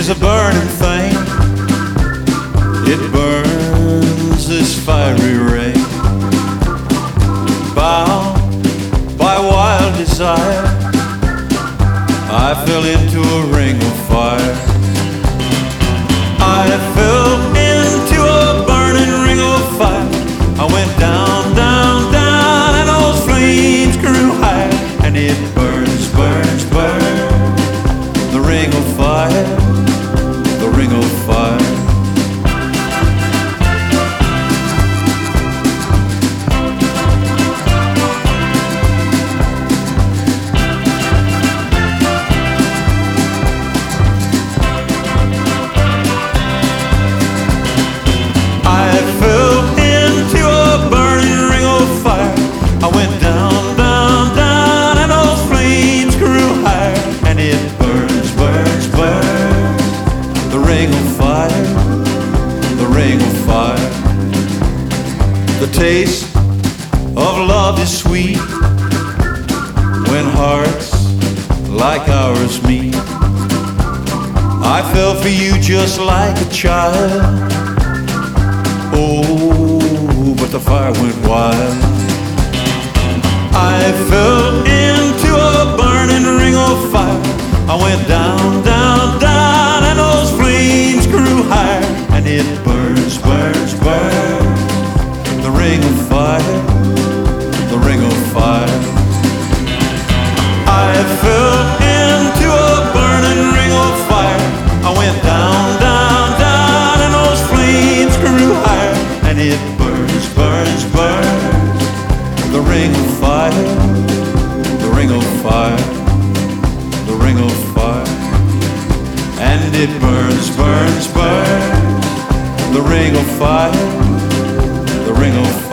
is a burning thing. It burns this fiery ray. Bound by wild desire, I fell into a ring of fire. I fell into a burning ring of fire. I went down, down, down, and those flames grew higher. And it burns, burns, burns, the ring of fire, the ring of fire. I went down, down, down, and those flames grew higher. And it burns, burns, burns, the ring of fire, the ring of fire. The taste of love is sweet when hearts like ours meet. I fell for you just like a child. Oh, but the fire went wild. I fell into a burning ring of fire. I went down, down, down, and those flames grew higher. And it burns, burns, burns, the ring of fire, the ring of fire. I fell into a burning ring of fire. I went down, down, down, and those flames grew higher. And it burns, burns, burns, the ring of fire, the ring of fire, the ring of fire. And it burns, burns, burns, the ring of fire, the ring of fire.